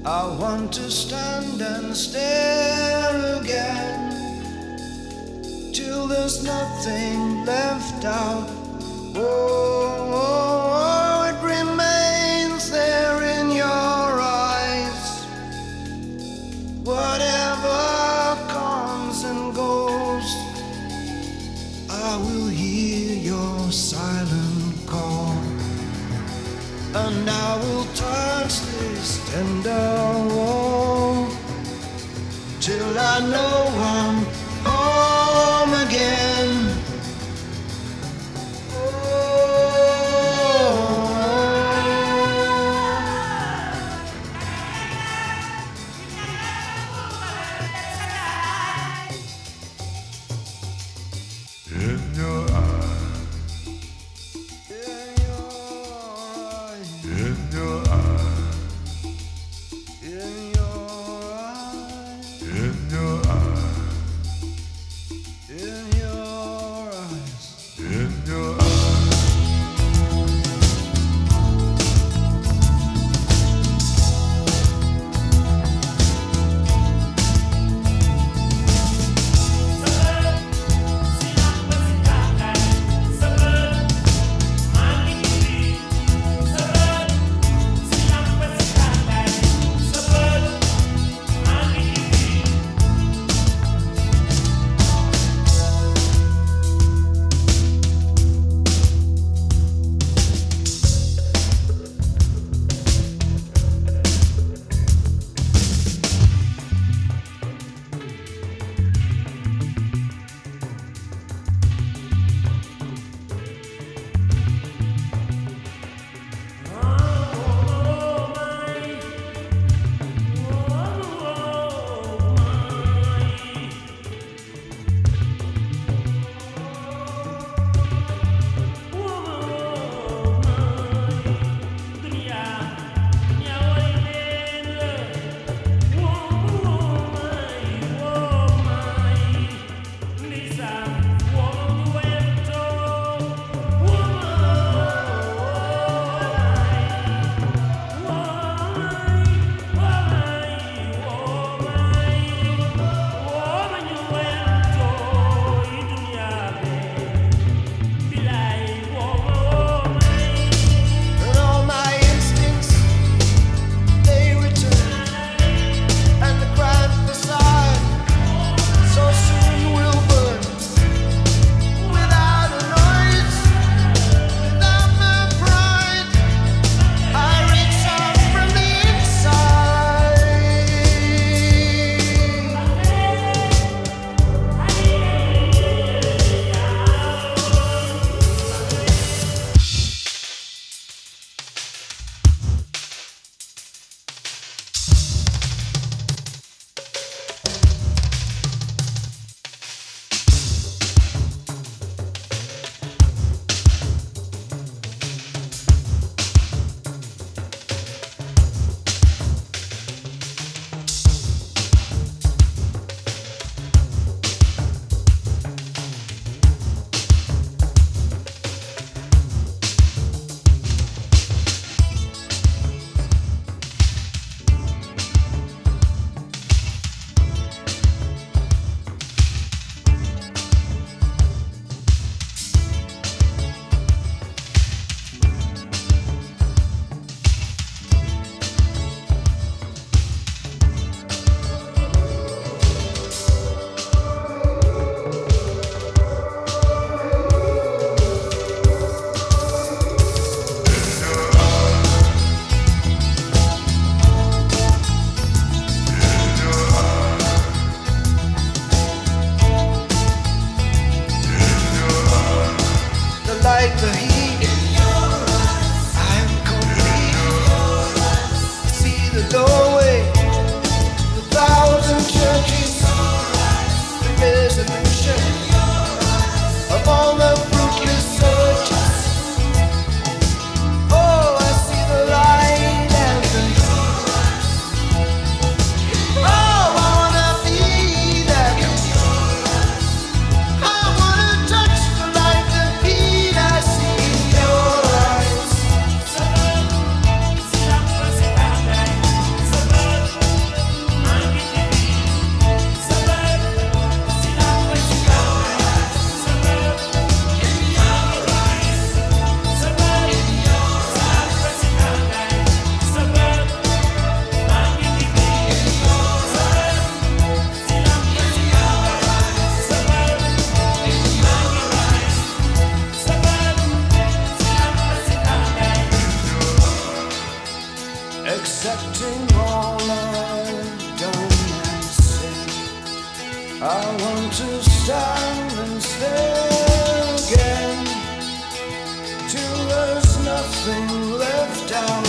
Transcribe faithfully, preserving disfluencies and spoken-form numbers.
I want to stand and stare again till there's nothing left out. Oh, oh, oh, it remains there in your eyes. Whatever comes and goes, I will hear your silent call, and I will touch this tender wall till I know I'm home again. In your eyes, In your eyes, in your eyes, in your eyes, in your eyes, in your eyes. in your eyes. Sebelum accepting all I've done and said. I want to stand and stare again till there's nothing left out.